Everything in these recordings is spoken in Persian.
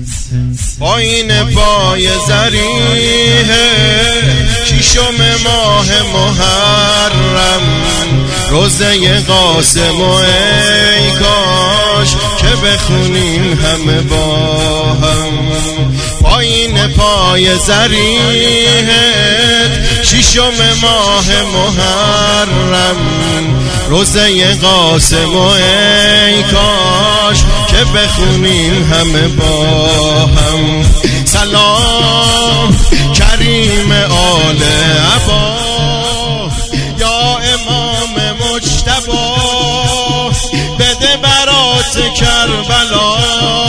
پایین پای زریح ششم ماه محرم، روزه قاسم و ای کاش که بخونیم همه با هم. پایین پای زریحت ششم ماه محرم، روزه قاسم و ای کاش که بخونیم همه با هم. سلام کریم آل عبا یا امام مجتبی، بده برات کربلا.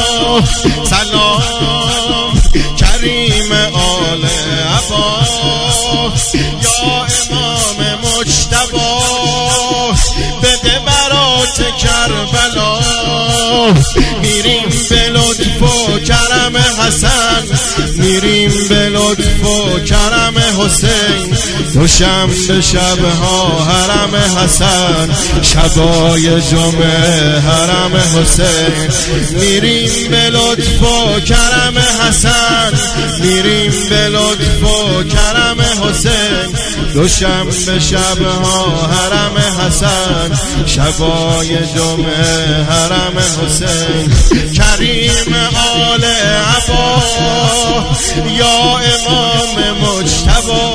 سلام کریم آل عبا یا امام مجتبی، بده برات کربلا. میریم به لطف و کرم حسن، میریم به لطف و کرم حسین. دوشنبه شبها حرم حسن، شبای جمعه حرم حسین. میریم به لطف و کرم حسن، میریم به لطف و کرم حسین. دوشنبه شبها حرم حسن، شبای جمعه حرم حسین. کریم آل عبا یا امام مجتبی،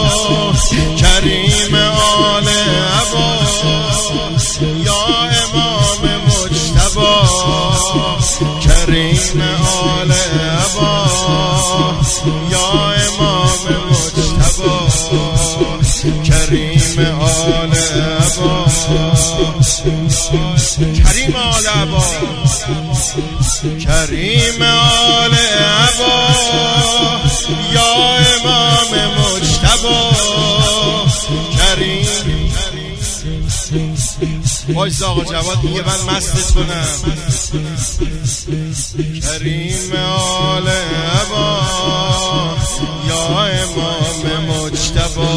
کریم آل عبا یا امام مجتبی، کریم آل عبا یا امام مجتبی، کریم آل عبا، کریم آل عبا، کریم آل عبا یا امام مجتبی، کریم. وایس آقا جواد میگه من مستت کنم. کریم آل عبا یا امام مجتبی،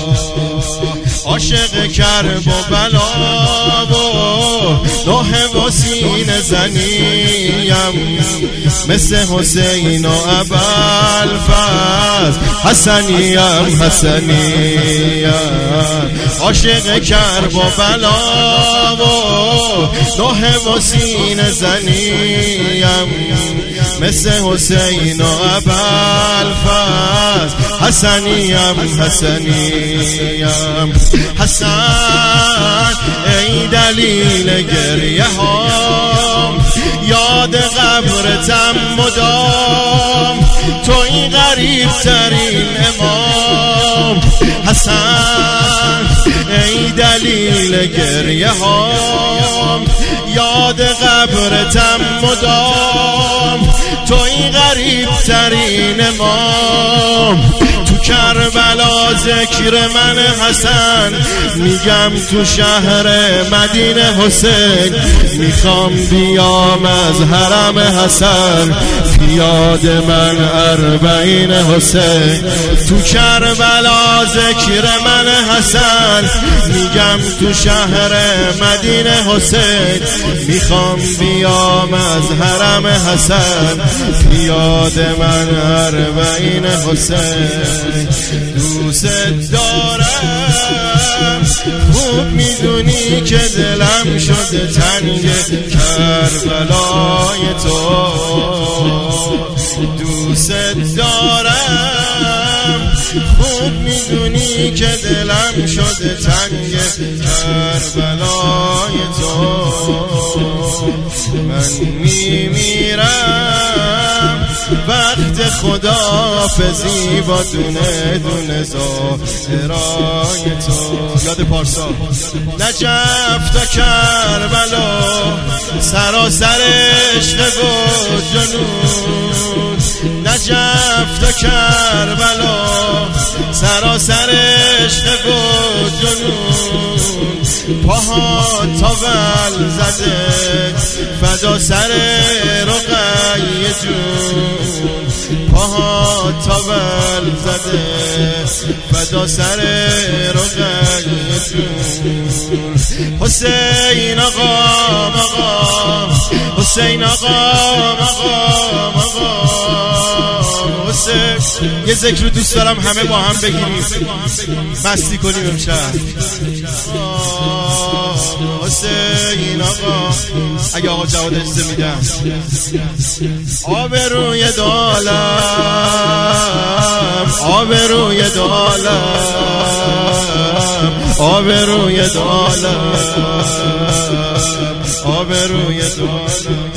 عاشق کرب و بلا و نوح و سینه زنیم، مثل حسین و ابوالفضل حسنیم حسنیم. عاشق کرب و بلا و نوح و سینه زنیم، مثل حسین و ابوالفضل حسنیم حسنیم. حسن ای دلیل گریه هام، یاد قبرتم مدام، توی غریب ترین امام. حسن ای دلیل گریه هام، یاد قبرتم مدام، توی غریب ترین امام. تو کربلا ذکر من حسن، میگم تو شهر مدینه حسین. میخوام بیام از حرم حسن، پیاد من اربعین حسین. تو کربلا ذکر من حسن، میگم تو شهر مدینه حسین. میخوام بیام از حرم حسن، پیاد من اربعین حسین. دوست دارم خوب میدونی که دلم شده تنگ کربلای تو. دوست دارم خوب میدونی که دلم شده تنگ کربلای تو. من میمیرم وقت خداحافظی با دونه دونه ظاهرای تو. یاد پارسا. نجف تا کربلا سراسر عشق و جنون، نجف تا کربلا سراسر عشق و جنون. پاها تاول زده فدا سر رقیه جون، پاها تاول زده فدا سر رقیه جون. حسین آقا آقا، حسین آقا آقا آقا، حسین یه ذکر رو دوست دارم همه با هم بگیریم مستی کنیم امشب. حسین آقا اگه آقا جواد اجازه میدن آبروی دالم آبروی دالم آبروی دالم آبروی دالم